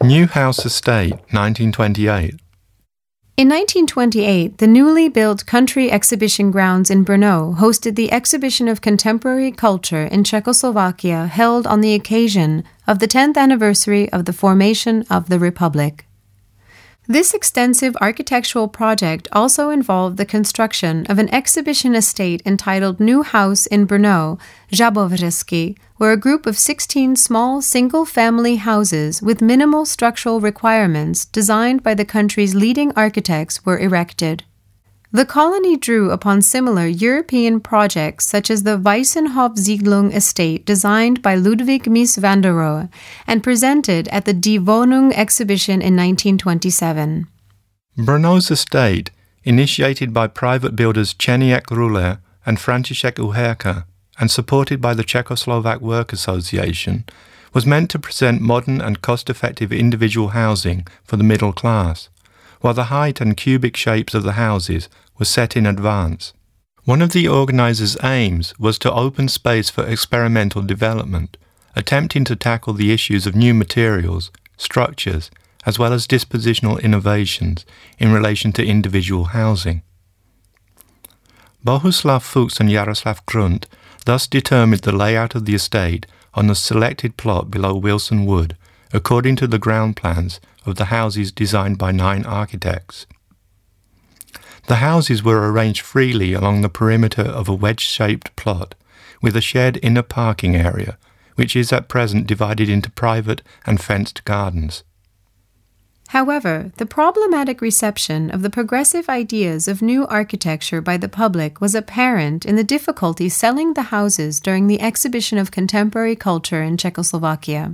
New House Estate, 1928. In 1928, the newly built Country Exhibition Grounds in Brno hosted the Exhibition of Contemporary Culture in Czechoslovakia held on the occasion of the 10th anniversary of the formation of the Republic. This extensive architectural project also involved the construction of an exhibition estate entitled New House in Brno, Žabovřesky, where a group of 16 small single-family houses with minimal structural requirements designed by the country's leading architects were erected. The colony drew upon similar European projects such as the Weissenhof-Siedlung estate designed by Ludwig Mies van der Rohe and presented at the Die Wohnung exhibition in 1927. Brno's estate, initiated by private builders Czeniek Ruler and František Uherka and supported by the Czechoslovak Work Association, was meant to present modern and cost-effective individual housing for the middle class, while the height and cubic shapes of the houses were set in advance. One of the organisers' aims was to open space for experimental development, attempting to tackle the issues of new materials, structures, as well as dispositional innovations in relation to individual housing. Bohuslav Fuchs and Jaroslav Grunt thus determined the layout of the estate on a selected plot below Wilson Wood, according to the ground plans of the houses designed by 9 architects. The houses were arranged freely along the perimeter of a wedge-shaped plot, with a shared inner parking area, which is at present divided into private and fenced gardens. However, the problematic reception of the progressive ideas of new architecture by the public was apparent in the difficulty selling the houses during the Exhibition of Contemporary Culture in Czechoslovakia.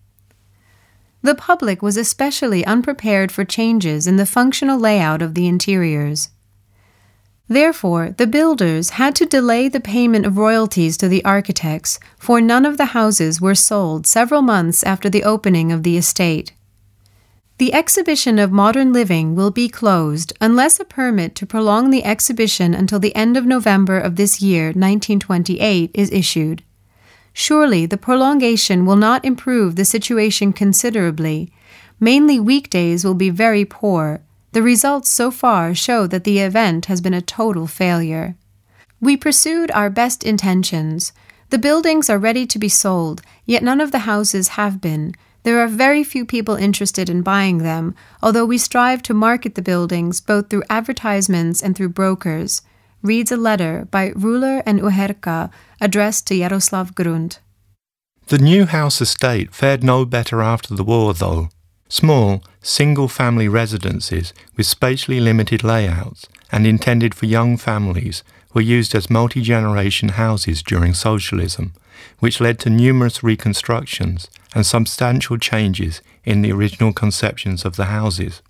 The public was especially unprepared for changes in the functional layout of the interiors. Therefore, the builders had to delay the payment of royalties to the architects, for none of the houses were sold several months after the opening of the estate. The exhibition of modern living will be closed unless a permit to prolong the exhibition until the end of November of this year, 1928, is issued. Surely the prolongation will not improve the situation considerably. Mainly weekdays will be very poor. The results so far show that the event has been a total failure. We pursued our best intentions. The buildings are ready to be sold, yet none of the houses have been. There are very few people interested in buying them, although we strive to market the buildings both through advertisements and through brokers, reads a letter by Ruler and Uherka addressed to Jaroslav Grunt. The New House estate fared no better after the war, though. Small, single-family residences with spatially limited layouts and intended for young families were used as multi-generation houses during socialism, which led to numerous reconstructions and substantial changes in the original conceptions of the houses.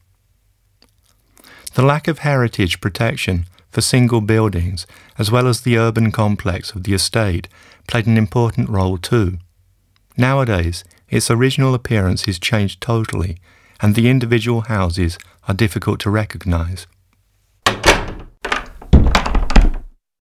The lack of heritage protection for single buildings, as well as the urban complex of the estate, played an important role too. Nowadays, its original appearance is changed totally, and the individual houses are difficult to recognise.